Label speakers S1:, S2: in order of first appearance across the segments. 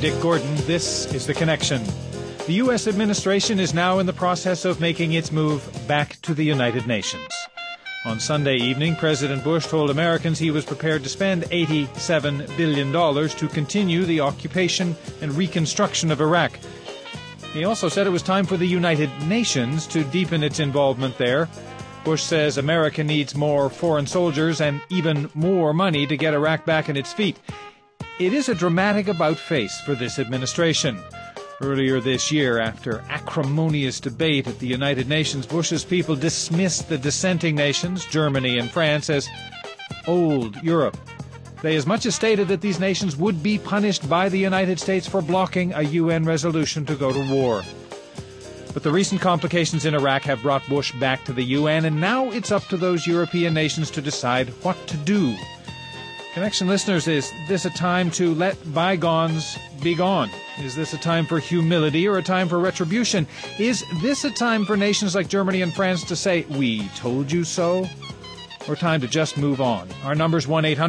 S1: Dick Gordon. This is The Connection. The U.S. administration is now in the process of making its move back to the United Nations. On Sunday evening, President Bush told Americans he was prepared to spend $87 billion to continue the occupation and reconstruction of Iraq. He also said it was time for the United Nations to deepen its involvement there. Bush says America needs more foreign soldiers and even more money to get Iraq back on its feet. It is a dramatic about-face for this administration. Earlier this year, after acrimonious debate at the United Nations, Bush's people dismissed the dissenting nations, Germany and France, as old Europe. They as much as stated that these nations would be punished by the United States for blocking a UN resolution to go to war. But the recent complications in Iraq have brought Bush back to the UN, and now it's up to those European nations to decide what to do. Connection listeners, is this a time to let bygones be gone? Is this a time for humility or a time for retribution? Is this a time for nations like Germany and France to say, "We told you so"? Or time to just move on? Our number's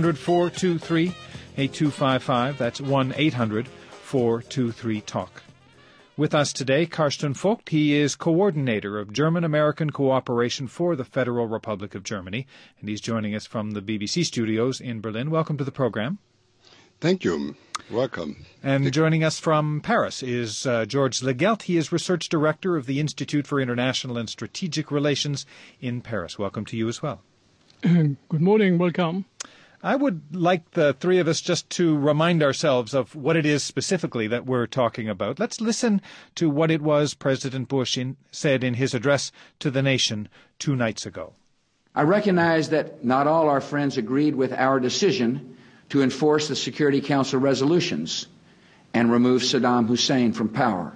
S1: 1-800-423-8255. That's 1-800-423-TALK. With us today, Carsten Vogt. He is coordinator of German-American cooperation for the Federal Republic of Germany, and he's joining us from the BBC studios in Berlin. Welcome to the program.
S2: Thank you. Welcome.
S1: And joining us from Paris is George Legelt. He is research director of the Institute for International and Strategic Relations in Paris. Welcome to you as well.
S3: Good morning. Welcome.
S1: I would like the three of us just to remind ourselves of what it is specifically that we're talking about. Let's listen to what it was President Bush said in his address to the nation 2 nights ago.
S4: I recognize that not all our friends agreed with our decision to enforce the Security Council resolutions and remove Saddam Hussein from power.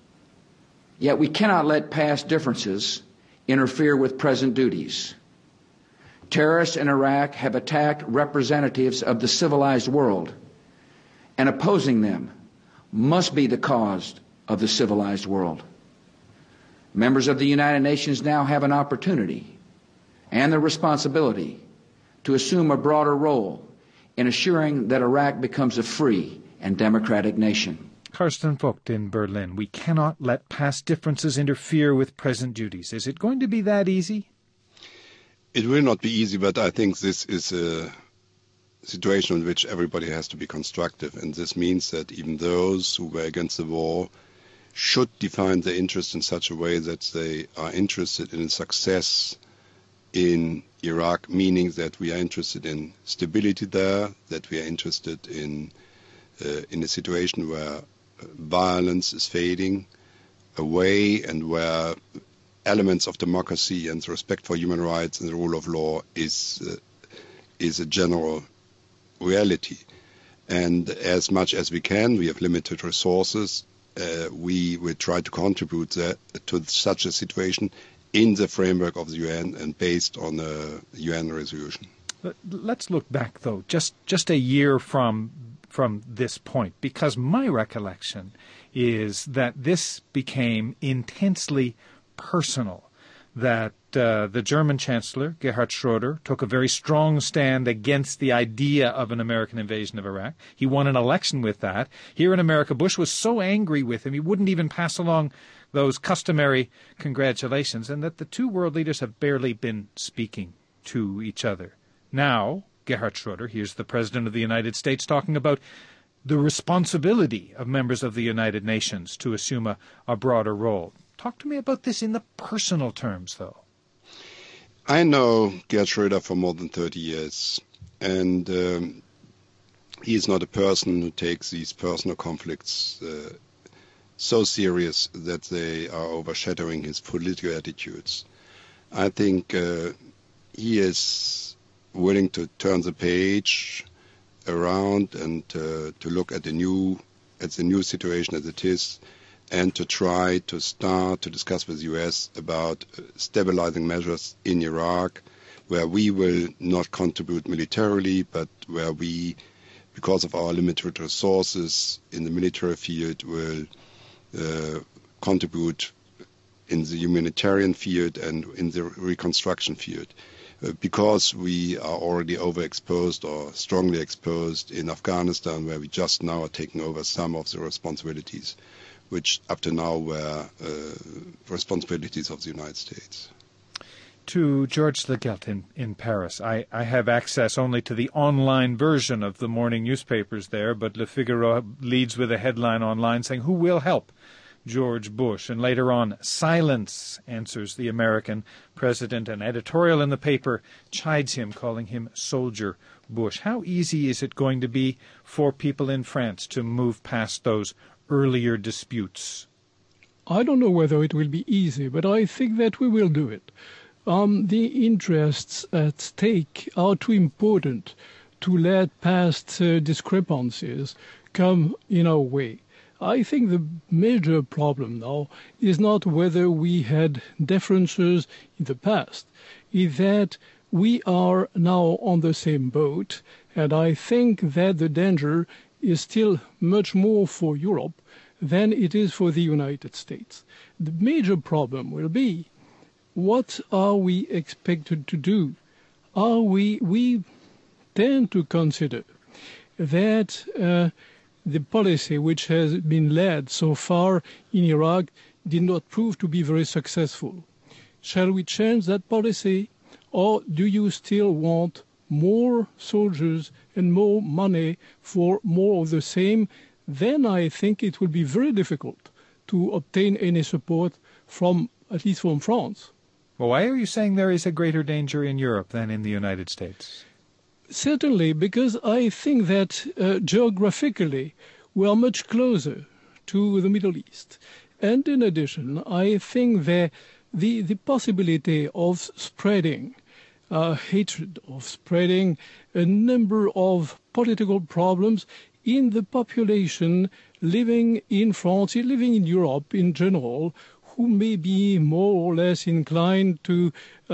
S4: Yet we cannot let past differences interfere with present duties. Terrorists in Iraq have attacked representatives of the civilized world, and opposing them must be the cause of the civilized world. Members of the United Nations now have an opportunity and the responsibility to assume a broader role in assuring that Iraq becomes a free and democratic nation.
S1: Carsten Vogt in Berlin. We cannot let past differences interfere with present duties. Is it going to be that easy?
S2: It will not be easy, but I think this is a situation in which everybody has to be constructive. And this means that even those who were against the war should define their interest in such a way that they are interested in success in Iraq, meaning that we are interested in stability there, that we are interested in a situation where violence is fading away and where elements of democracy and respect for human rights and the rule of law is a general reality. And as much as we can, we have limited resources, we will try to contribute to such a situation in the framework of the UN and based on a UN resolution.
S1: Let's look back, though, just a year from this point, because my recollection is that this became intensely personal, that the German Chancellor, Gerhard Schroeder, took a very strong stand against the idea of an American invasion of Iraq. He won an election with that. Here in America, Bush was so angry with him, he wouldn't even pass along those customary congratulations, and that the two world leaders have barely been speaking to each other. Now, Gerhard Schroeder, here's the President of the United States, talking about the responsibility of members of the United Nations to assume a broader role. Talk to me about this in the personal terms, though.
S2: I know Gerhard Schroeder for more than 30 years, and he is not a person who takes these personal conflicts so serious that they are overshadowing his political attitudes. I think he is willing to turn the page around and to look at the new situation as it is, and to try to start to discuss with the U.S. about stabilizing measures in Iraq, where we will not contribute militarily, but where we, because of our limited resources in the military field, will contribute in the humanitarian field and in the reconstruction field. because we are already overexposed or strongly exposed in Afghanistan, where we just now are taking over some of the responsibilities, which up to now were responsibilities of the United States.
S1: To George Legelt in Paris. I have access only to the online version of the morning newspapers there, but Le Figaro leads with a headline online saying, "Who will help George Bush?" And later on, "Silence," answers the American president. An editorial in the paper chides him, calling him Soldier Bush. How easy is it going to be for people in France to move past those earlier disputes?
S3: I don't know whether it will be easy, but I think that we will do it. The interests at stake are too important to let past discrepancies come in our way. I think the major problem now is not whether we had differences in the past, is that we are now on the same boat, and I think that the danger is still much more for Europe than it is for the United States. The major problem will be, what are we expected to do? We tend to consider that the policy which has been led so far in Iraq did not prove to be very successful. Shall we change that policy, or do you still want more soldiers and more money for more of the same? Then I think it will be very difficult to obtain any support from, at least from France.
S1: Well, why are you saying there is a greater danger in Europe than in the United States?
S3: Certainly, because I think that geographically we are much closer to the Middle East. And in addition, I think that the possibility of spreading hatred, of spreading a number of political problems in the population living in France, living in Europe in general, who may be more or less inclined to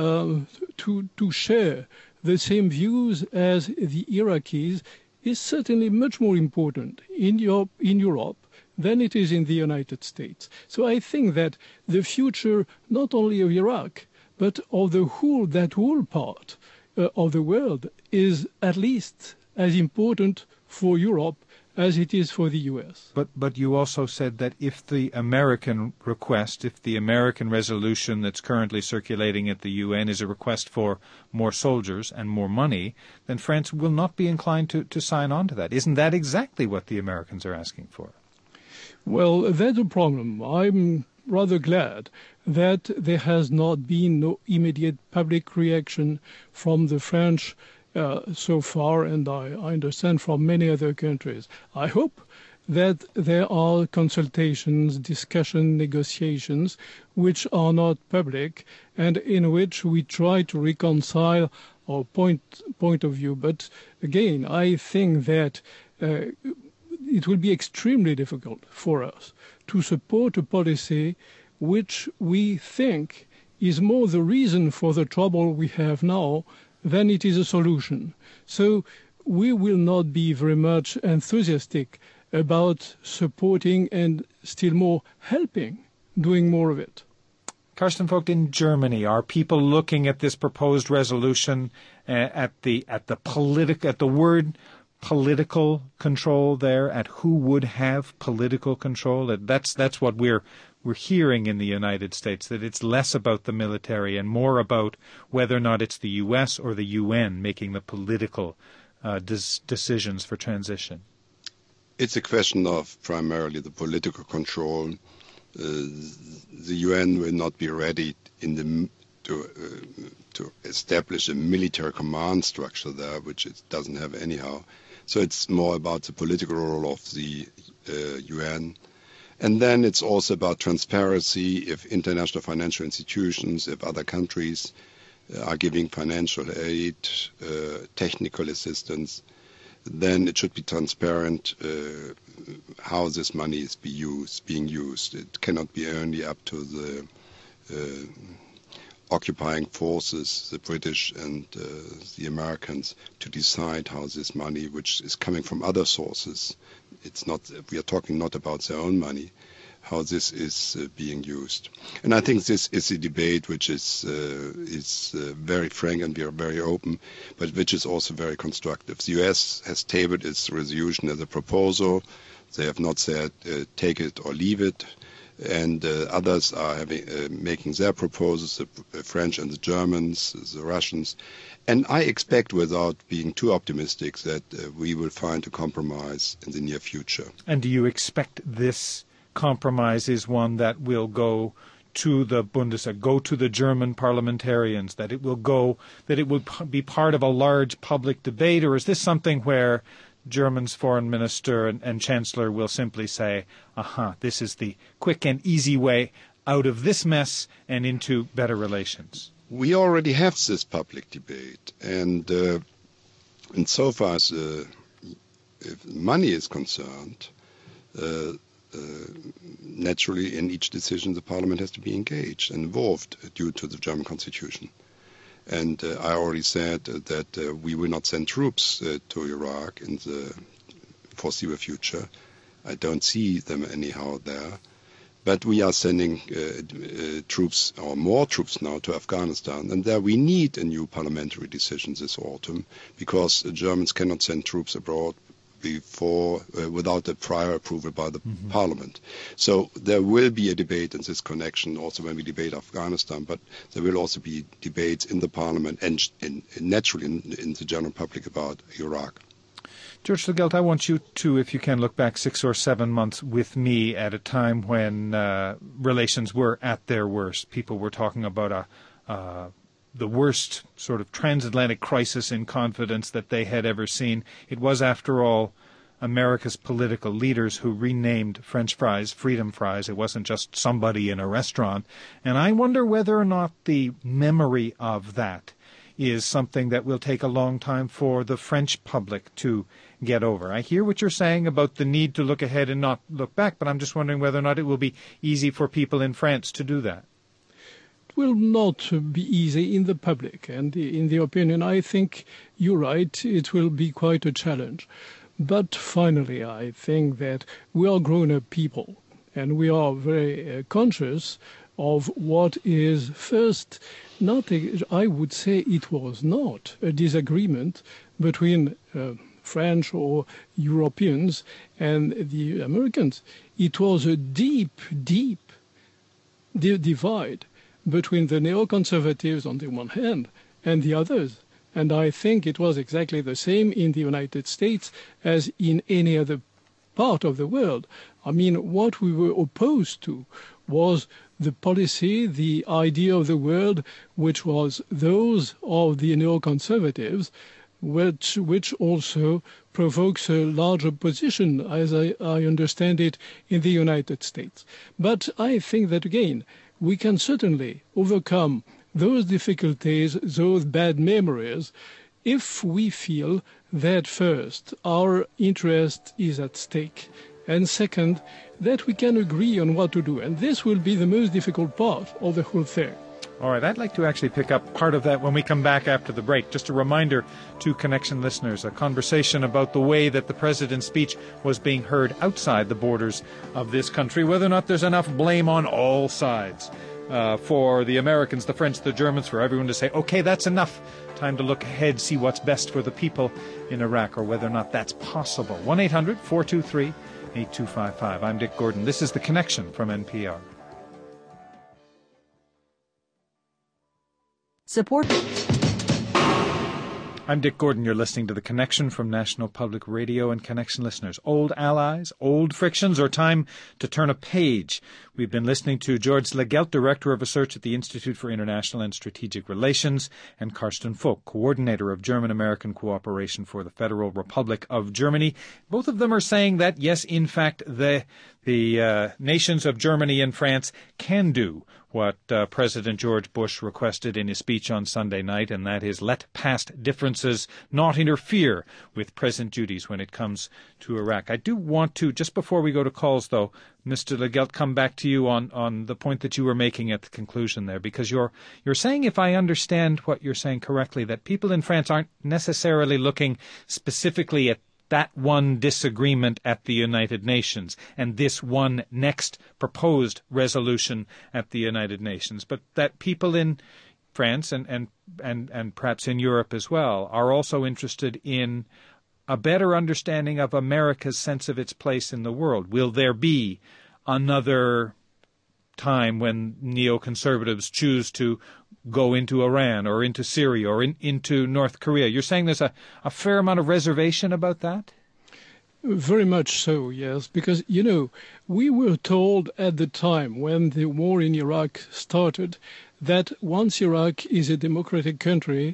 S3: share the same views as the Iraqis, is certainly much more important in Europe than it is in the United States. So I think that the future not only of Iraq, but of that whole part of the world is at least as important for Europe as it is for the U.S.
S1: But you also said that if the American request, if the American resolution that's currently circulating at the UN is a request for more soldiers and more money, then France will not be inclined to sign on to that. Isn't that exactly what the Americans are asking for?
S3: Well, that's a problem. I'm rather glad that there has not been no immediate public reaction from the French so far, and I understand from many other countries. I hope that there are consultations, discussion, negotiations which are not public and in which we try to reconcile our point of view. But again, I think that it will be extremely difficult for us to support a policy which we think is more the reason for the trouble we have now than it is a solution. So we will not be very much enthusiastic about supporting and still more helping, doing more of it.
S1: Carsten Vogt, in Germany, are people looking at this proposed resolution at the word political control there, at who would have political control? That's what we're hearing in the United States, that it's less about the military and more about whether or not it's the U.S. or the UN making the political decisions for transition.
S2: It's a question of primarily the political control. The UN will not be ready to establish a military command structure there, which it doesn't have anyhow. So it's more about the political role of the UN. And then it's also about transparency. If international financial institutions, if other countries are giving financial aid, technical assistance, then it should be transparent how this money is being used. It cannot be only up to the occupying forces, the British and the Americans, to decide how this money, which is coming from other sources, we are talking not about their own money, how this is being used. And I think this is a debate which is very frank and very open, but which is also very constructive. The U.S. has tabled its resolution as a proposal. They have not said take it or leave it. And others are making their proposals, the French and the Germans, the Russians. And I expect, without being too optimistic, that we will find a compromise in the near future.
S1: And do you expect this compromise is one that will go to the Bundestag, go to the German parliamentarians, that it will be part of a large public debate, or is this something where Germany's foreign minister and chancellor will simply say, this is the quick and easy way out of this mess and into better relations?
S2: We already have this public debate, and insofar as if money is concerned, naturally in each decision the parliament has to be engaged and involved due to the German constitution. And I already said that we will not send troops to Iraq in the foreseeable future. I don't see them anyhow there. But we are sending troops, or more troops now, to Afghanistan. And there we need a new parliamentary decision this autumn, because the Germans cannot send troops abroad before without the prior approval by the parliament. So there will be a debate in this connection also when we debate Afghanistan, but there will also be debates in the parliament and naturally in the general public about Iraq.
S1: George Legelt, I want you to, if you can, look back 6 or 7 months with me at a time when relations were at their worst. People were talking about the worst sort of transatlantic crisis in confidence that they had ever seen. It was, after all, America's political leaders who renamed French fries freedom fries. It wasn't just somebody in a restaurant. And I wonder whether or not the memory of that is something that will take a long time for the French public to get over. I hear what you're saying about the need to look ahead and not look back, but I'm just wondering whether or not it will be easy for people in France to do that.
S3: It will not be easy in the public, and in the opinion, I think you're right, it will be quite a challenge. But finally, I think that we are grown-up people, and we are very conscious of what is first, I would say it was not a disagreement between French or Europeans and the Americans. It was a deep divide between the neoconservatives on the one hand and the others. And I think it was exactly the same in the United States as in any other part of the world. I mean, what we were opposed to was the policy, the idea of the world, which was those of the neoconservatives, which also provokes a large opposition, as I understand it, in the United States. But I think that, again, we can certainly overcome those difficulties, those bad memories, if we feel that, first, our interest is at stake, and second, that we can agree on what to do. And this will be the most difficult part of the whole thing.
S1: All right, I'd like to actually pick up part of that when we come back after the break. Just a reminder to Connection listeners, a conversation about the way that the president's speech was being heard outside the borders of this country, whether or not there's enough blame on all sides for the Americans, the French, the Germans, for everyone to say, okay, that's enough. Time to look ahead, see what's best for the people in Iraq, or whether or not that's possible. 1-800-423-8255. I'm Dick Gordon. This is The Connection from NPR.
S5: Support.
S1: I'm Dick Gordon. You're listening to The Connection from National Public Radio. And Connection listeners, old allies, old frictions, or time to turn a page? We've been listening to George Legelt, Director of Research at the Institute for International and Strategic Relations, and Carsten Vogt, Coordinator of German-American Cooperation for the Federal Republic of Germany. Both of them are saying that, yes, in fact, the nations of Germany and France can do what President George Bush requested in his speech on Sunday night, and that is let past differences not interfere with present duties when it comes to Iraq. I do want to, just before we go to calls, though, Mr. Legelt, come back to you on the point that you were making at the conclusion there, because you're saying, if I understand what you're saying correctly, that people in France aren't necessarily looking specifically at that one disagreement at the United Nations and this one next proposed resolution at the United Nations, but that people in France and perhaps in Europe as well are also interested in a better understanding of America's sense of its place in the world. Will there be another time when neoconservatives choose to go into Iran or into Syria or into North Korea? You're saying there's a fair amount of reservation about that?
S3: Very much so, yes, because, we were told at the time when the war in Iraq started that once Iraq is a democratic country,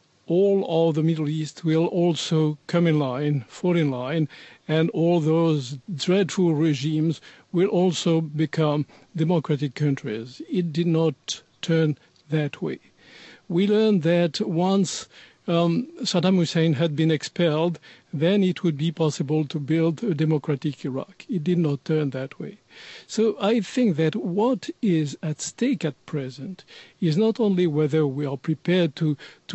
S3: all of the Middle East will also come in line, fall in line, and all those dreadful regimes will also become democratic countries. It did not turn that way. We learned that once Saddam Hussein had been expelled, then it would be possible to build a democratic Iraq. It did not turn that way. So I think that what is at stake at present is not only whether we are prepared to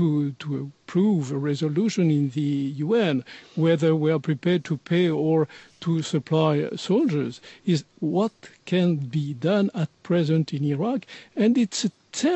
S3: approve a resolution in the UN, whether we are prepared to pay or to supply soldiers, is what can be done at present in Iraq. And it's a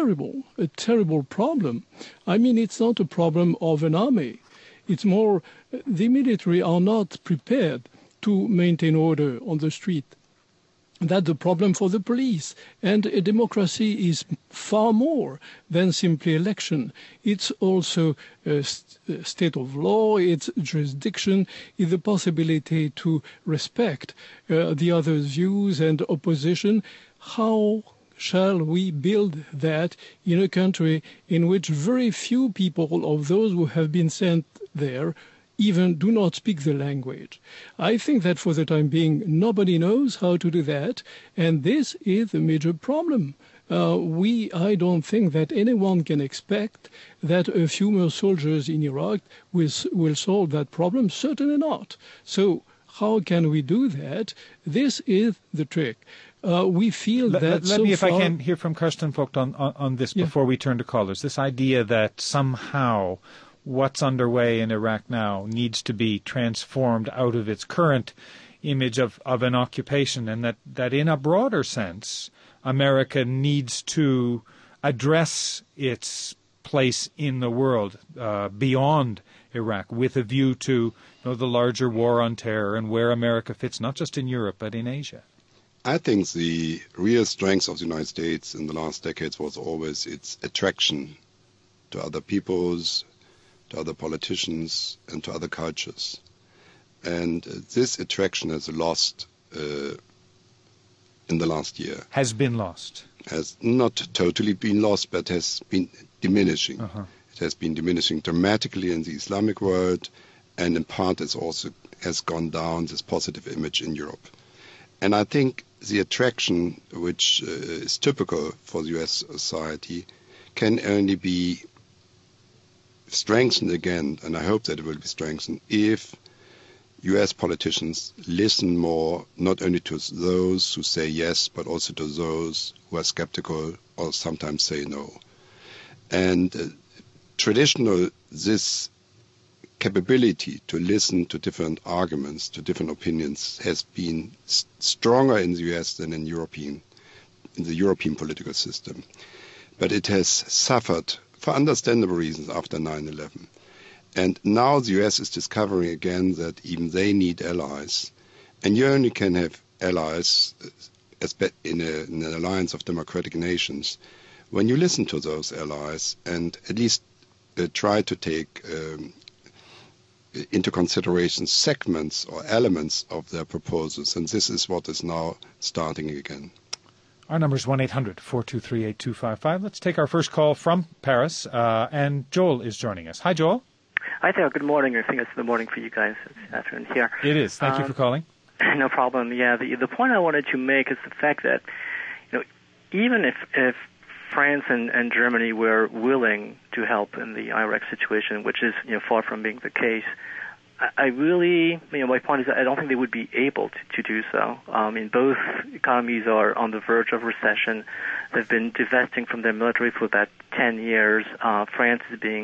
S3: terrible problem. I mean, it's not a problem of an army. It's more, the military are not prepared to maintain order on the street. That's the problem for the police. And a democracy is far more than simply election. It's also a state of law, it's jurisdiction, it's the possibility to respect the other's views and opposition. How shall we build that in a country in which very few people of those who have been sent there even do not speak the language? I think that for the time being, nobody knows how to do that, and this is a major problem. I don't think that anyone can expect that a few more soldiers in Iraq will solve that problem. Certainly not. So how can we do that? This is the trick. We feel that
S1: Let me, if I can, hear from Karsten Vogt on this before we turn to callers. This idea that somehow what's underway in Iraq now needs to be transformed out of its current image of an occupation, and that in a broader sense, America needs to address its place in the world beyond Iraq with a view to the larger war on terror and where America fits, not just in Europe, but in Asia.
S2: I think the real strength of the United States in the last decades was always its attraction to other peoples, to other politicians, and to other cultures. And this attraction has lost in the last year.
S1: Has been lost.
S2: Has not totally been lost, but has been diminishing. Uh-huh. It has been diminishing dramatically in the Islamic world, and in part it also has gone down, this positive image in Europe. And I think the attraction, which is typical for the U.S. society, can only be strengthened again, and I hope that it will be strengthened, if U.S. politicians listen more, not only to those who say yes, but also to those who are skeptical or sometimes say no. And this capability to listen to different arguments, to different opinions, has been stronger in the U.S. than in the European political system. But it has suffered, for understandable reasons, after 9/11. And now the U.S. is discovering again that even they need allies. And you only can have allies in an alliance of democratic nations when you listen to those allies and at least try to take into consideration segments or elements of their proposals. And this is what is now starting again.
S1: Our number is 1-800-423-8255. Let's take our first call from Paris, and Joel is joining us. Hi, Joel.
S5: Hi there. Good morning. I think it's the morning for you guys. It's afternoon here.
S1: It is. Thank you for calling.
S5: No problem. Yeah, the point I wanted to make is the fact that, even if France and Germany were willing to help in the Iraq situation, which is far from being the case, I really, my point is that I don't think they would be able to do so. Both economies are on the verge of recession. They've been divesting from their military for about 10 years. France is being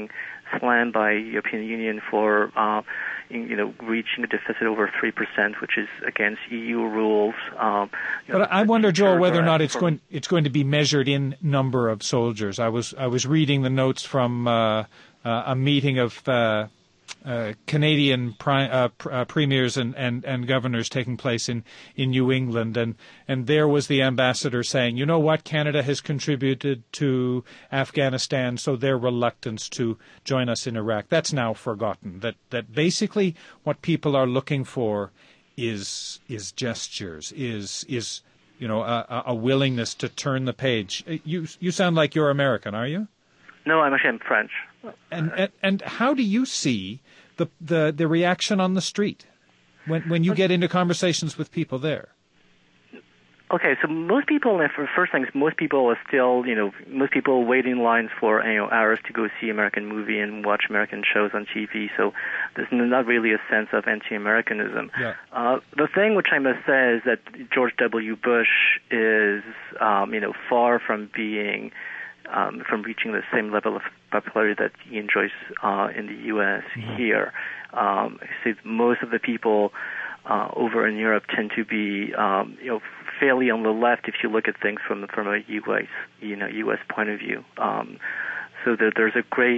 S5: slammed by European Union for reaching a deficit over 3%, which is against EU rules.
S1: But I wonder, Joel, whether or not it's going to be measured in number of soldiers. I was reading the notes from a meeting of Canadian premiers and governors taking place in New England, and there was the ambassador saying, you know what, Canada has contributed to Afghanistan, so their reluctance to join us in Iraq, that's now forgotten. That basically what people are looking for is gestures, is a willingness to turn the page. You sound like you're American, are you?
S5: No, I'm French.
S1: And how do you see the reaction on the street when you get into conversations with people there?
S5: Okay, so most people are still, most people wait in lines for hours to go see American movie and watch American shows on TV. So there's not really a sense of anti-Americanism. Yeah. The thing which I must say is that George W. Bush is, far from being from reaching the same level of popularity that he enjoys in the U.S. here. So most of the people over in Europe tend to be, fairly on the left if you look at things from a U.S. point of view. So that there's a great,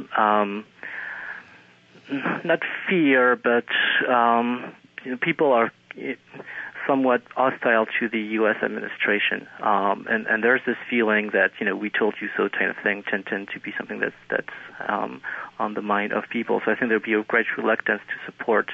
S5: not fear, but people are somewhat hostile to the U.S. administration, and there's this feeling that we told you so kind of thing tend to be something that's on the mind of people. So I think there'll be a great reluctance to support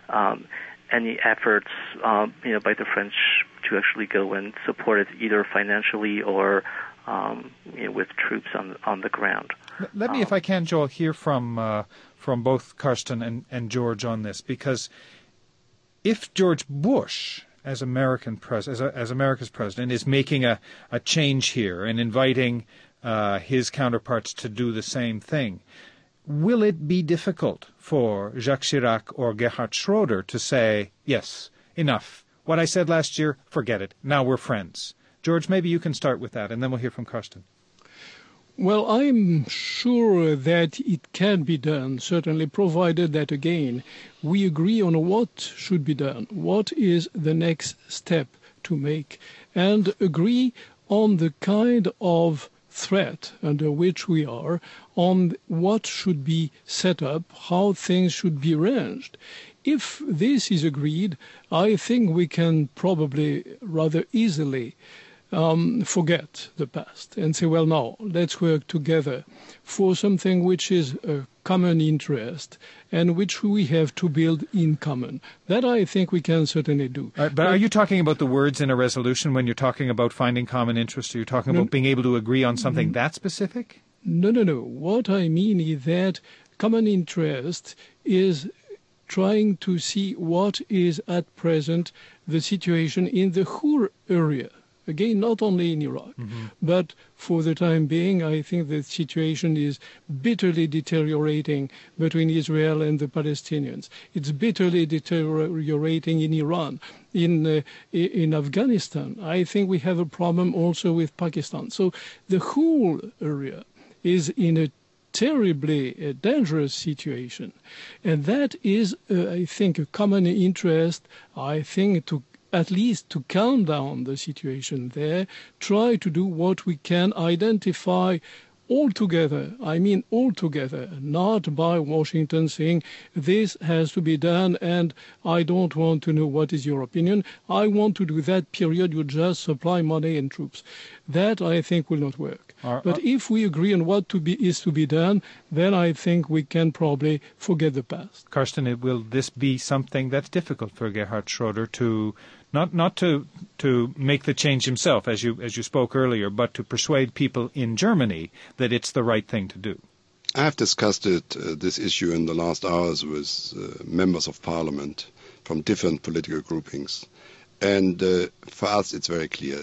S5: any efforts by the French to actually go and support it either financially or with troops on the ground.
S1: Let me, if I can, Joel, hear from both Karsten and George on this, because if George Bush, as America's president, is making a change here and inviting his counterparts to do the same thing, will it be difficult for Jacques Chirac or Gerhard Schroeder to say, yes, enough, what I said last year, forget it, now we're friends? George, maybe you can start with that, and then we'll hear from Karsten.
S3: Well, I'm sure that it can be done, certainly, provided that, again, we agree on what should be done, what is the next step to make, and agree on the kind of threat under which we are, on what should be set up, how things should be arranged. If this is agreed, I think we can probably rather easily forget the past and say, well, now, let's work together for something which is a common interest and which we have to build in common. That I think we can certainly do.
S1: But are you talking about the words in a resolution when you're talking about finding common interests? Are you talking about being able to agree on something that specific?
S3: No. What I mean is that common interest is trying to see what is at present the situation in the whole area. Again, not only in Iraq, but for the time being, I think the situation is bitterly deteriorating between Israel and the Palestinians. It's bitterly deteriorating in Iran, in Afghanistan. I think we have a problem also with Pakistan. So the whole area is in a terribly dangerous situation. And that is, I think, a common interest, I think, to at least to calm down the situation there, try to do what we can, identify altogether, not by Washington saying this has to be done and I don't want to know what is your opinion. I want to do that, period. You just supply money and troops. That, I think, will not work. But if we agree on what is to be done, then I think we can probably forget the past.
S1: Karsten, will this be something that's difficult for Gerhard Schroeder to not to make the change himself, as you spoke earlier, but to persuade people in Germany that it's the right thing to do?
S2: I have discussed this issue in the last hours with members of parliament from different political groupings. And for us, it's very clear.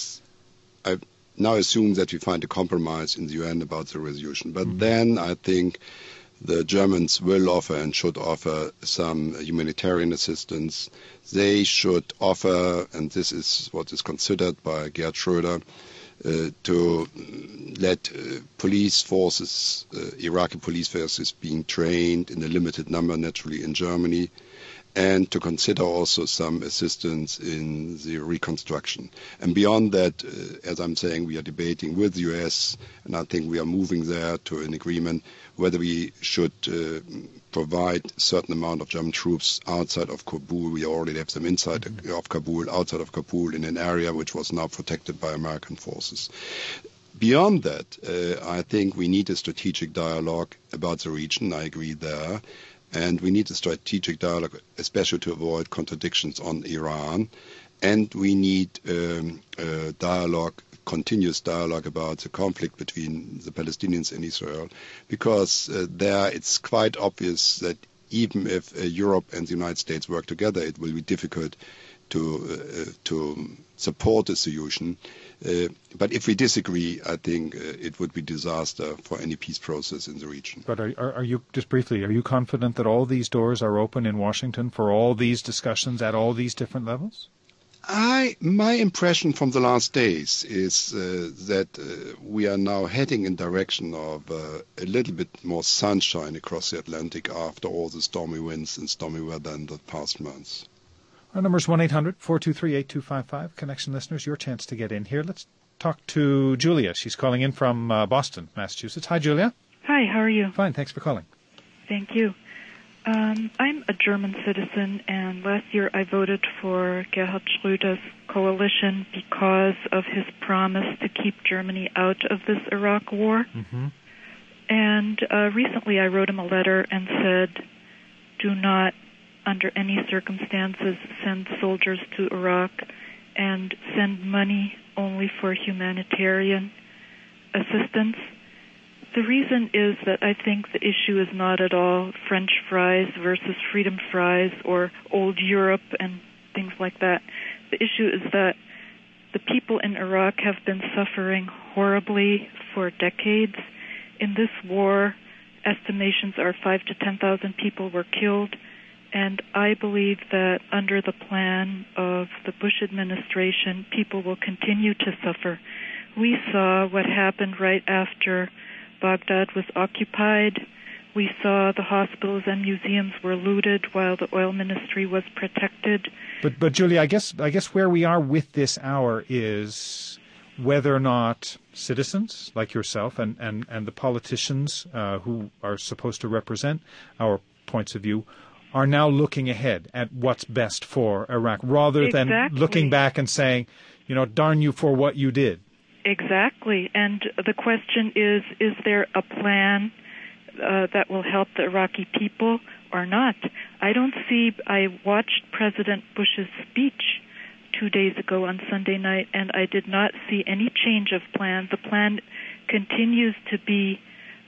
S2: I now assume that we find a compromise in the UN about the resolution. But then I think the Germans will offer and should offer some humanitarian assistance. They should offer, and this is what is considered by Gerhard Schroeder, to let police forces, Iraqi police forces being trained in a limited number naturally in Germany, and to consider also some assistance in the reconstruction. And beyond that, as I'm saying, we are debating with the US, and I think we are moving there to an agreement whether we should provide a certain amount of German troops outside of Kabul. We already have them inside of Kabul, outside of Kabul, in an area which was now protected by American forces. Beyond that, I think we need a strategic dialogue about the region. I agree there. And we need a strategic dialogue, especially to avoid contradictions on Iran. And we need continuous dialogue about the conflict between the Palestinians and Israel, because there it's quite obvious that even if Europe and the United States work together, it will be difficult to support a solution. But if we disagree, I think it would be disaster for any peace process in the region.
S1: But are you, just briefly, are you confident that all these doors are open in Washington for all these discussions at all these different levels?
S2: My impression from the last days is that we are now heading in direction of a little bit more sunshine across the Atlantic after all the stormy winds and stormy weather in the past months.
S1: Our number is 1-800-423-8255. Connection listeners, your chance to get in here. Let's talk to Julia. She's calling in from Boston, Massachusetts. Hi, Julia.
S6: Hi, how are you?
S1: Fine, thanks for calling.
S6: Thank you. I'm a German citizen, and last year I voted for Gerhard Schröder's coalition because of his promise to keep Germany out of this Iraq war. Mm-hmm. And recently I wrote him a letter and said, do not, under any circumstances, send soldiers to Iraq, and send money only for humanitarian assistance. The reason is that I think the issue is not at all French fries versus freedom fries or old Europe and things like that. The issue is that the people in Iraq have been suffering horribly for decades. In this war, estimations are 5,000 to 10,000 people were killed. And I believe that under the plan of the Bush administration, people will continue to suffer. We saw what happened right after Baghdad was occupied. We saw the hospitals and museums were looted while the oil ministry was protected.
S1: But Julia, I guess where we are with this hour is whether or not citizens like yourself and the politicians who are supposed to represent our points of view are now looking ahead at what's best for Iraq, rather than looking back and saying, darn you for what you did.
S6: Exactly. And the question is there a plan that will help the Iraqi people or not? I watched President Bush's speech 2 days ago on Sunday night, and I did not see any change of plan. The plan continues to be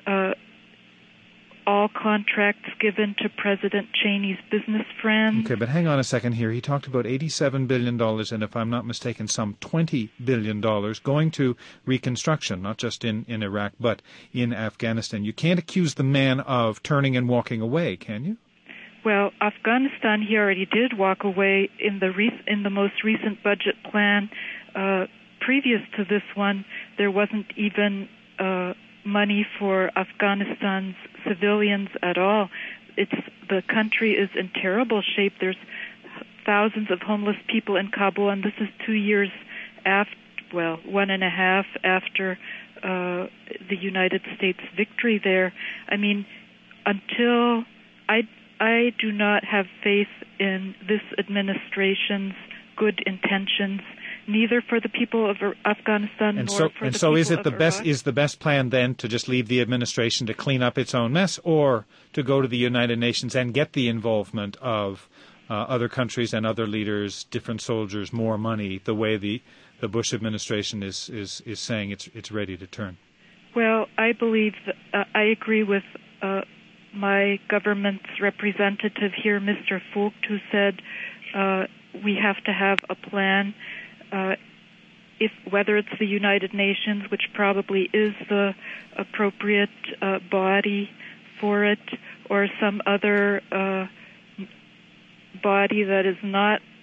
S6: all contracts given to President Cheney's business friends.
S1: Okay, but hang on a second here. He talked about $87 billion and, if I'm not mistaken, some $20 billion going to reconstruction, not just in Iraq, but in Afghanistan. You can't accuse the man of turning and walking away, can you?
S6: Well, Afghanistan, he already did walk away in the most recent budget plan. Previous to this one, there wasn't even money for Afghanistan's civilians at all. The country is in terrible shape. There's thousands of homeless people in Kabul, and this is 2 years after, 1.5 after the United States victory there. I mean, until I do not have faith in this administration's good intentions, neither for the people of Afghanistan nor for the people of Iraq. And so
S1: is the best plan then to just leave the administration to clean up its own mess, or to go to the United Nations and get the involvement of other countries and other leaders, different soldiers, more money, the way the Bush administration is saying it's ready to turn?
S6: Well, I believe I agree with my government's representative here, Mr. Vogt, who said we have to have a plan. Whether it's the United Nations, which probably is the appropriate body for it, or some other body that is not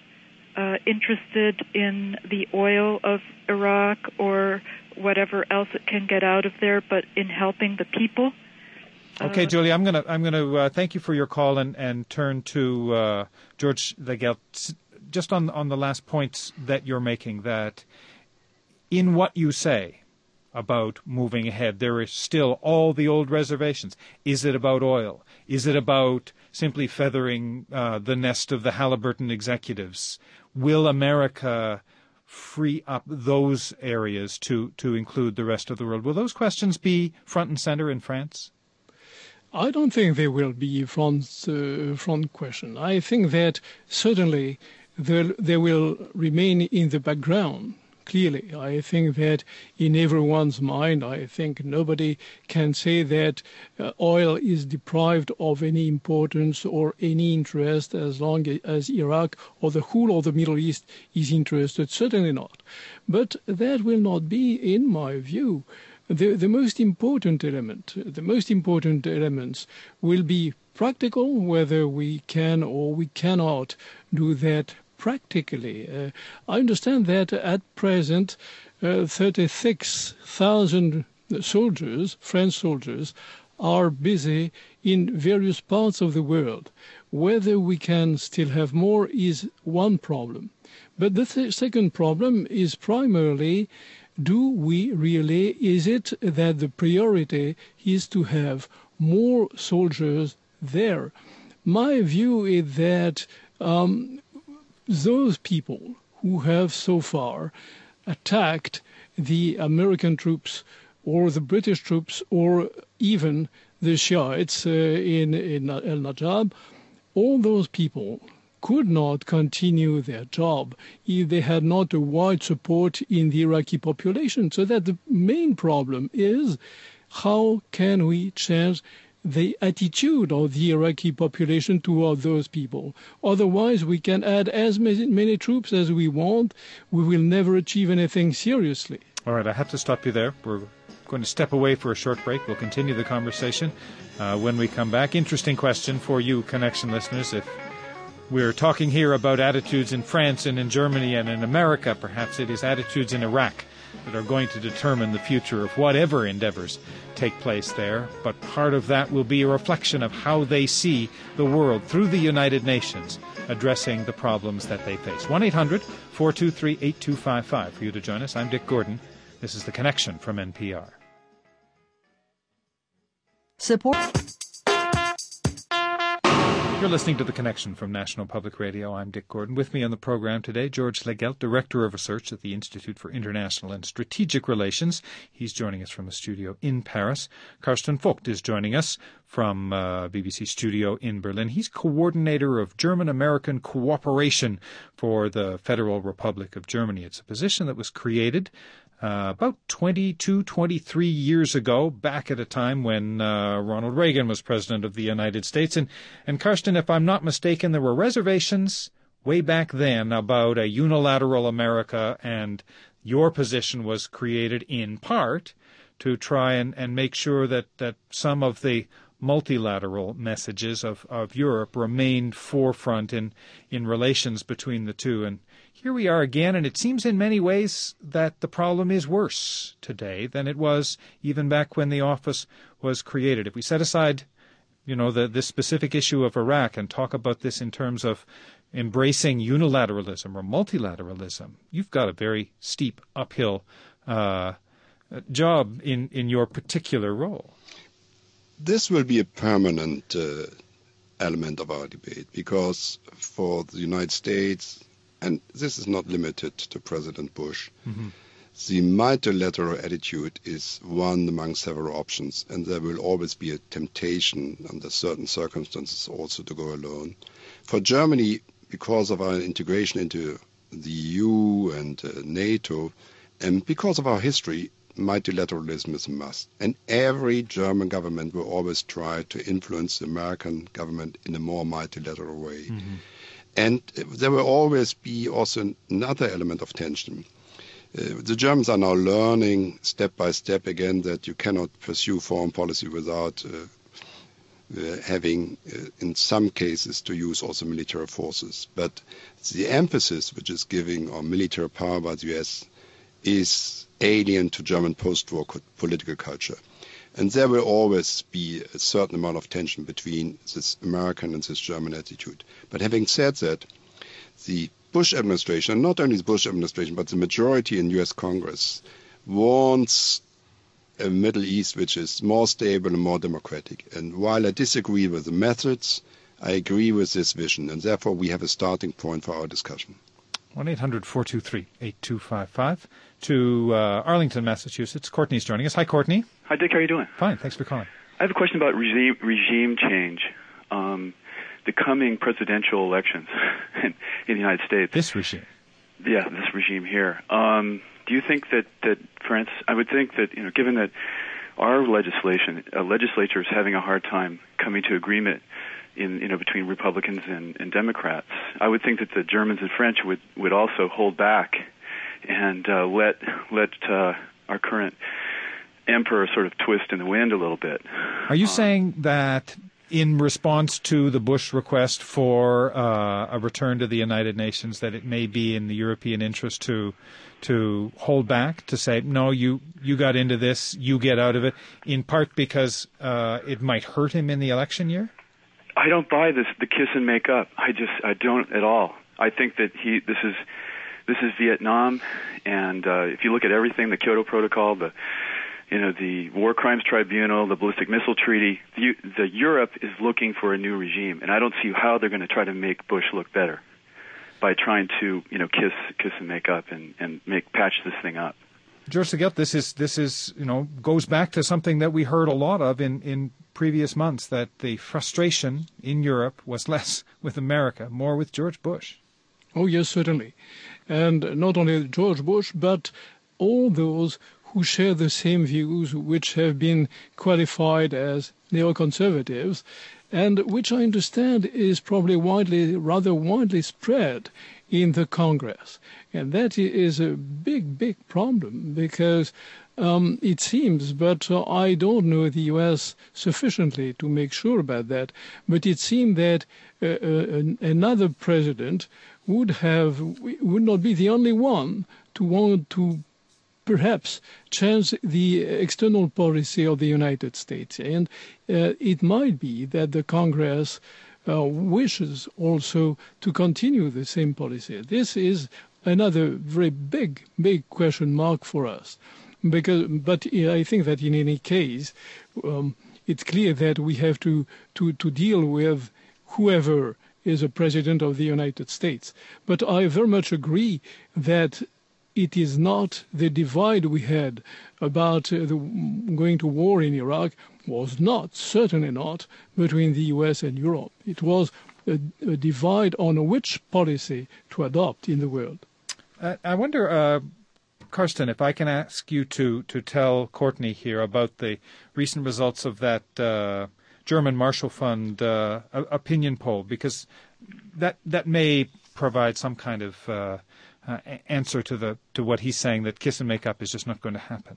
S6: interested in the oil of Iraq or whatever else it can get out of there, but in helping the people.
S1: Okay, Julie, I'm gonna thank you for your call and turn to George Legelt. Just on the last points that you're making, that in what you say about moving ahead, there is still all the old reservations. Is it about oil? Is it about simply feathering the nest of the Halliburton executives? Will America free up those areas to include the rest of the world? Will those questions be front and center in France?
S3: I don't think they will be front question. I think that certainly they will remain in the background. Clearly, I think that in everyone's mind, I think nobody can say that oil is deprived of any importance or any interest as long as Iraq or the whole of the Middle East is interested. Certainly not. But that will not be, in my view, the most important element. The most important elements will be practical, whether we can or we cannot do that practically. I understand that at present 36,000 soldiers, French soldiers, are busy in various parts of the world. Whether we can still have more is one problem. But the second problem is primarily, do we really, is it that the priority is to have more soldiers there? My view is that those people who have so far attacked the American troops or the British troops or even the Shiites in al-Najab, all those people could not continue their job if they had not a wide support in the Iraqi population. So that the main problem is, how can we change the attitude of the Iraqi population toward those people? Otherwise, we can add as many troops as we want. We will never achieve anything seriously.
S1: All right, I have to stop you there. We're going to step away for a short break. We'll continue the conversation when we come back. Interesting question for you, Connection listeners. If we're talking here about attitudes in France and in Germany and in America, perhaps it is attitudes in Iraq that are going to determine the future of whatever endeavors take place there. But part of that will be a reflection of how they see the world through the United Nations addressing the problems that they face. 1-800-423-8255 for you to join us. I'm Dick Gordon. This is The Connection from NPR.
S7: Support.
S1: You're listening to The Connection from National Public Radio. I'm Dick Gordon. With me on the program today, George Legelt, Director of Research at the Institute for International and Strategic Relations. He's joining us from a studio in Paris. Carsten Vogt is joining us from BBC studio in Berlin. He's coordinator of German-American cooperation for the Federal Republic of Germany. It's a position that was created about 22, 23 years ago, back at a time when Ronald Reagan was president of the United States. And Carsten, if I'm not mistaken, there were reservations way back then about a unilateral America, and your position was created in part to try and make sure that some of the multilateral messages of Europe remained forefront in relations between the two. And here we are again, and it seems in many ways that the problem is worse today than it was even back when the office was created. If we set aside, this specific issue of Iraq and talk about this in terms of embracing unilateralism or multilateralism, you've got a very steep uphill job in your particular role.
S2: This will be a permanent element of our debate, because for the United States, and this is not limited to President Bush, the multilateral attitude is one among several options, and there will always be a temptation under certain circumstances also to go alone. For Germany, because of our integration into the EU and NATO, and because of our history, multilateralism is a must. And every German government will always try to influence the American government in a more multilateral way. And there will always be also another element of tension. The Germans are now learning step by step again that you cannot pursue foreign policy without having, in some cases, to use also military forces. But the emphasis which is given on military power by the US is alien to German post-war political culture. And there will always be a certain amount of tension between this American and this German attitude. But having said that, the Bush administration, and not only the Bush administration, but the majority in US Congress, wants a Middle East which is more stable and more democratic. And while I disagree with the methods, I agree with this vision, and therefore we have a starting point for our discussion.
S1: 1-800-423-8255 to Arlington, Massachusetts. Courtney's joining us. Hi, Courtney.
S7: Hi, Dick. How are you doing?
S1: Fine. Thanks for calling.
S7: I have a question about regime change. The coming presidential elections in the United States.
S1: This regime.
S7: Yeah, this regime here. Do you think that France? I would think that given that our legislature is having a hard time coming to agreement between Republicans and Democrats. I would think that the Germans and French would also hold back and let our current emperor sort of twist in the wind a little bit.
S1: Are you saying that in response to the Bush request for a return to the United Nations, that it may be in the European interest to hold back, to say, no, you got into this, you get out of it, in part because it might hurt him in the election year?
S7: I don't buy the kiss and make up. I don't at all. I think that this is Vietnam, and if you look at everything, the Kyoto Protocol, the War Crimes Tribunal, the Ballistic Missile Treaty, the Europe is looking for a new regime, and I don't see how they're going to try to make Bush look better by trying to kiss and make up and patch this thing up.
S1: George Seguilt, this is goes back to something that we heard a lot of in previous months, that the frustration in Europe was less with America, more with George Bush.
S3: Oh yes, certainly, and not only George Bush, but all those who share the same views, which have been qualified as neoconservatives, and which I understand is probably rather widely spread in the Congress. And that is a big problem, because it seems, but I don't know the U.S. sufficiently to make sure about that, but it seemed that another president would not be the only one to want to perhaps change the external policy of the United States. And it might be that the Congress wishes also to continue the same policy. This is another very big question mark for us. But I think that in any case, it's clear that we have to deal with whoever is a president of the United States. But I very much agree that it is not the divide we had about going to war in Iraq was certainly not between the U.S. and Europe. It was a divide on which policy to adopt in the world.
S1: I wonder, Karsten, if I can ask you to tell Courtney here about the recent results of that German Marshall Fund opinion poll, because that may provide some kind of answer to what he's saying, that kiss and make up is just not going to happen.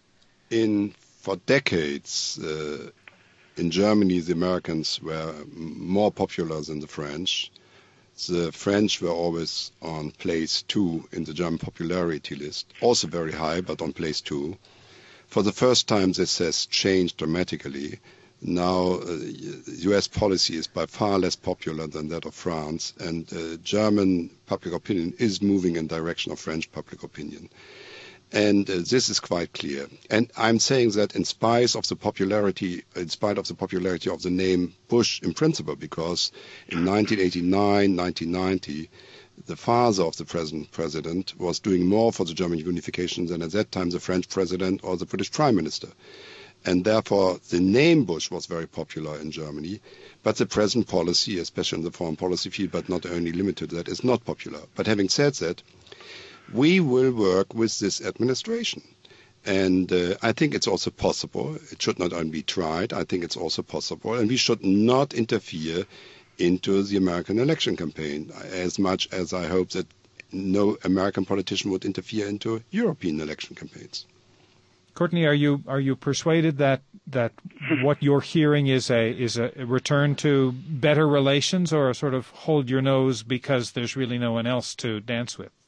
S2: For decades, in Germany, the Americans were more popular than the French. The French were always on place 2 in the German popularity list, also very high, but on place 2. For the first time, this has changed dramatically. Now, U.S. policy is by far less popular than that of France, and German public opinion is moving in direction of French public opinion. And this is quite clear. And I'm saying that in spite of the popularity of the name Bush in principle, because in 1989, 1990, the father of the present president was doing more for the German unification than at that time the French president or the British prime minister. And therefore, the name Bush was very popular in Germany, but the present policy, especially in the foreign policy field, but not only limited to that, is not popular. But having said that, we will work with this administration. And I think it's also possible. It should not only be tried. I think it's also possible. And we should not interfere into the American election campaign, as much as I hope that no American politician would interfere into European election campaigns.
S1: Courtney, are you persuaded that what you're hearing is a return to better relations, or a sort of hold your nose because there's really no one else to dance with?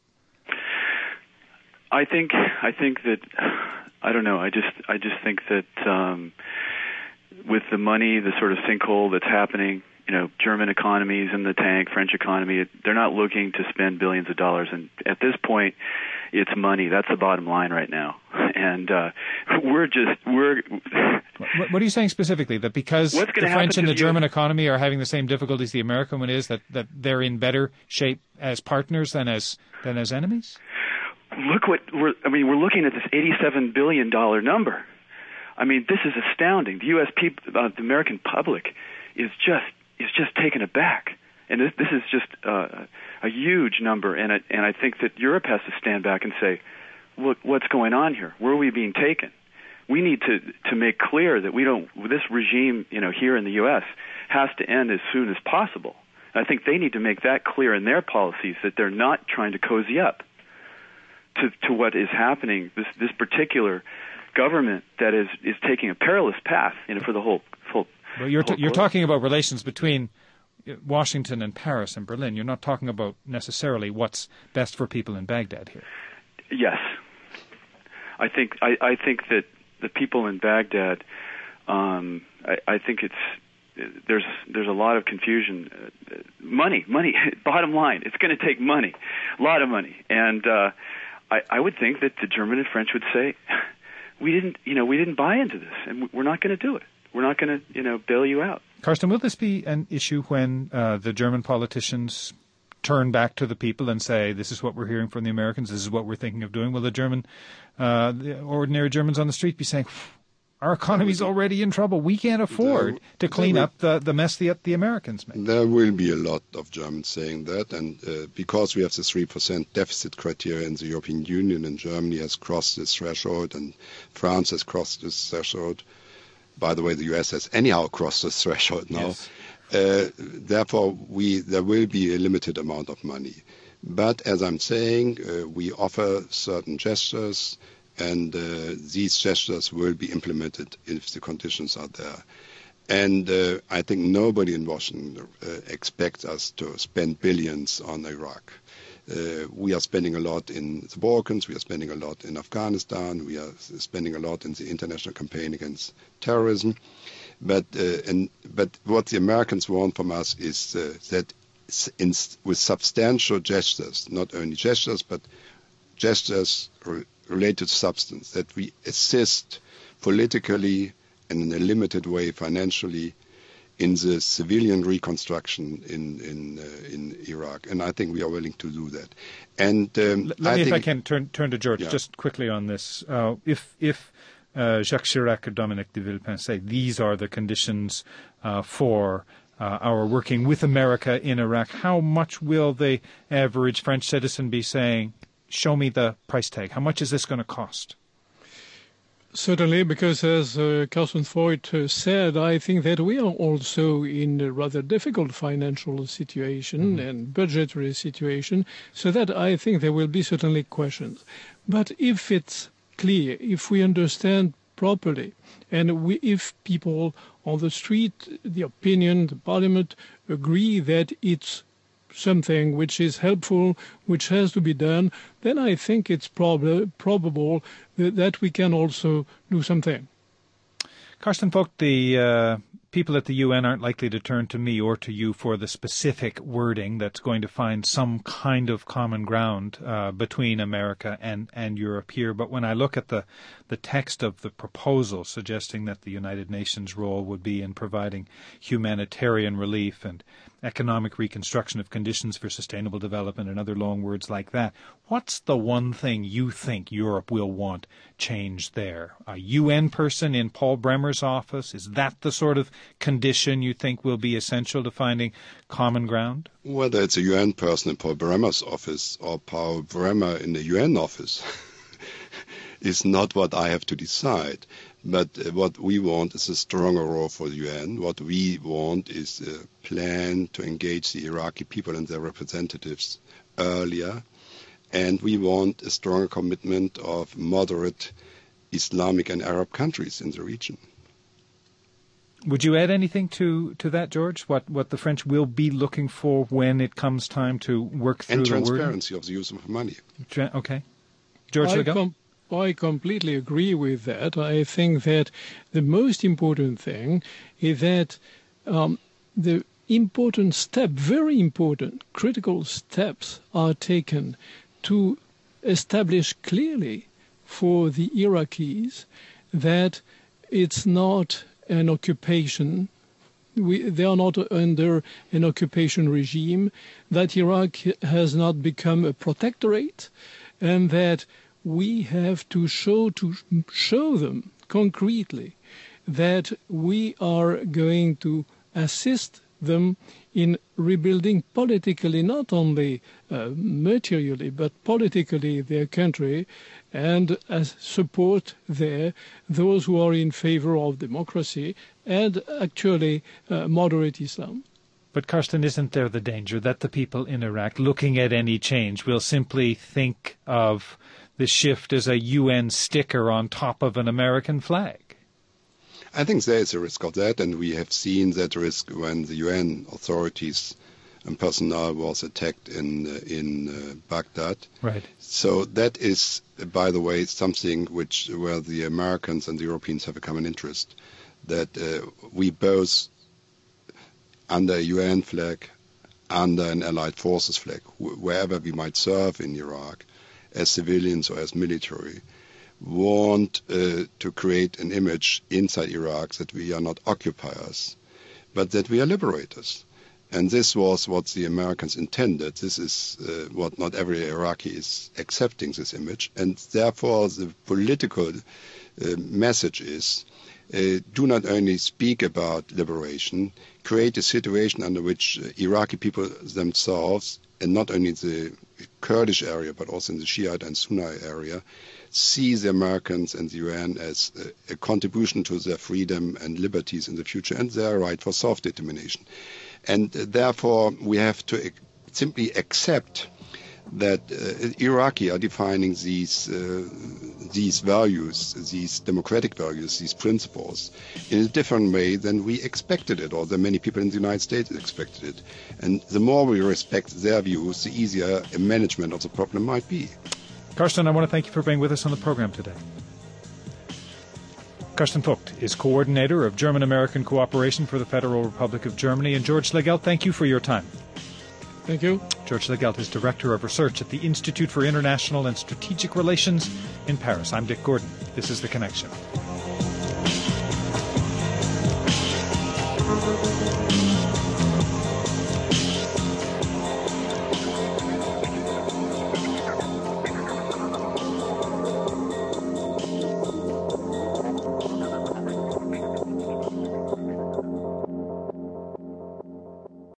S7: I think that I don't know. I just think that with the money, the sort of sinkhole that's happening, German economy's in the tank, French economy, they're not looking to spend billions of dollars. And at this point, it's money. That's the bottom line right now. And we're.
S1: What are you saying specifically? That because the French and the German economy are having the same difficulties the American one is, that they're in better shape as partners than as enemies?
S7: Look we're looking at this $87 billion number. I mean, this is astounding. The U.S. people, the American public, is just taken aback, and this is just a huge number. And I think that Europe has to stand back and say, look, what's going on here? Where are we being taken? We need to make clear that this regime, here in the U.S. has to end as soon as possible. I think they need to make that clear in their policies, that they're not trying to cozy up to what is happening. This particular government that is taking a perilous path, for the whole.
S1: Well, you're talking about relations between Washington and Paris and Berlin. You're not talking about necessarily what's best for people in Baghdad here.
S7: Yes, I think that the people in Baghdad. I think there's a lot of confusion. Money. Bottom line, it's going to take money, a lot of money, and I would think that the German and French would say, we didn't buy into this, and we're not going to do it. We're not going to, bail you out.
S1: Karsten, will this be an issue when the German politicians turn back to the people and say, this is what we're hearing from the Americans, this is what we're thinking of doing? Will the ordinary Germans on the street be saying, our economy's already in trouble, we can't afford to clean up the mess the Americans make?
S2: There will be a lot of Germans saying that, and because we have the 3% deficit criteria in the European Union, and Germany has crossed this threshold, and France has crossed this threshold. By the way, the U.S. has anyhow crossed this threshold now. Yes. Therefore, there will be a limited amount of money. But as I'm saying, we offer certain gestures, and these gestures will be implemented if the conditions are there. And I think nobody in Washington expects us to spend billions on Iraq. We are spending a lot in the Balkans, we are spending a lot in Afghanistan, we are spending a lot in the international campaign against terrorism. But what the Americans want from us is that with substantial gestures, not only gestures, but gestures related to substance, that we assist politically and in a limited way financially in the civilian reconstruction in Iraq, and I think we are willing to do that. And
S1: if I can turn to George just quickly on this. If Jacques Chirac or Dominique de Villepin say these are the conditions for our working with America in Iraq, how much will the average French citizen be saying, show me the price tag? How much is this going to cost?
S3: Certainly, because as Carsten Voigt said, I think that we are also in a rather difficult financial situation and budgetary situation, so that I think there will be certainly questions. But if it's clear, if we understand properly, and if people on the street, the opinion, the parliament agree that it's something which is helpful, which has to be done, then I think it's probable that we can also do something.
S1: Carsten Voigt, the people at the UN aren't likely to turn to me or to you for the specific wording that's going to find some kind of common ground between America and Europe here. But when I look at the text of the proposal suggesting that the United Nations role would be in providing humanitarian relief and economic reconstruction of conditions for sustainable development and other long words like that, what's the one thing you think Europe will want changed there? A UN person in Paul Bremer's office? Is that the sort of condition you think will be essential to finding common ground?
S2: Whether it's a UN person in Paul Bremer's office or Paul Bremer in the UN office is not what I have to decide. But what we want is a stronger role for the UN. What we want is a plan to engage the Iraqi people and their representatives earlier. And we want a stronger commitment of moderate Islamic and Arab countries in the region.
S1: Would you add anything to that, George? What the French will be looking for when it comes time to work through the word?
S2: And transparency of the use of money.
S1: Okay. George Legault?
S3: I completely agree with that. I think that the most important thing is that the important step, very important, critical steps are taken to establish clearly for the Iraqis that it's not an occupation. They are not under an occupation regime, that Iraq has not become a protectorate, and that we have to show them concretely that we are going to assist them in rebuilding politically, not only materially, but politically their country, and support there those who are in favor of democracy and actually moderate Islam.
S1: But, Karsten, isn't there the danger that the people in Iraq, looking at any change, will simply think of the shift as a UN sticker on top of an American flag?
S2: I think there is a risk of that, and we have seen that risk when the UN authorities and personnel was attacked in Baghdad.
S1: Right.
S2: So that is, by the way, something where the Americans and the Europeans have a common interest, that we both, under a UN flag, under an Allied forces flag, wherever we might serve in Iraq, as civilians or as military, want to create an image inside Iraq that we are not occupiers, but that we are liberators. And this was what the Americans intended. This is what not every Iraqi is accepting, this image. And therefore the political message is, do not only speak about liberation, create a situation under which Iraqi people themselves, and not only the Kurdish area, but also in the Shiite and Sunni area, see the Americans and the UN as a contribution to their freedom and liberties in the future and their right for self-determination. And therefore, we have to simply accept that Iraqi are defining these values, these democratic values, these principles, in a different way than we expected it, or than many people in the United States expected it. And the more we respect their views, the easier a management of the problem might be.
S1: Karsten, I want to thank you for being with us on the program today. Karsten Vogt is coordinator of German-American cooperation for the Federal Republic of Germany. And George Legault, thank you for your time.
S3: Thank you.
S1: George Legault is Director of Research at the Institute for International and Strategic Relations in Paris. I'm Dick Gordon. This is The Connection.